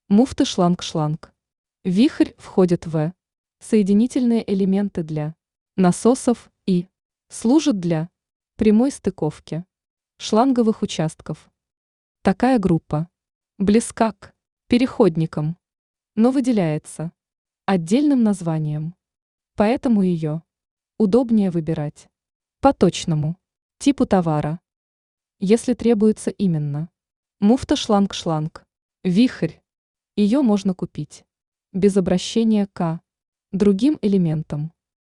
Муфты шланг-шланг. Вихрь входит в соединительные элементы для насосов и служит для прямой стыковки шланговых участков. Такая группа близка к переходникам, но выделяется отдельным названием, поэтому ее удобнее выбирать по точному типу товара. Если требуется именно муфта шланг-шланг, вихрь, ее можно купить без обращения к другим элементам.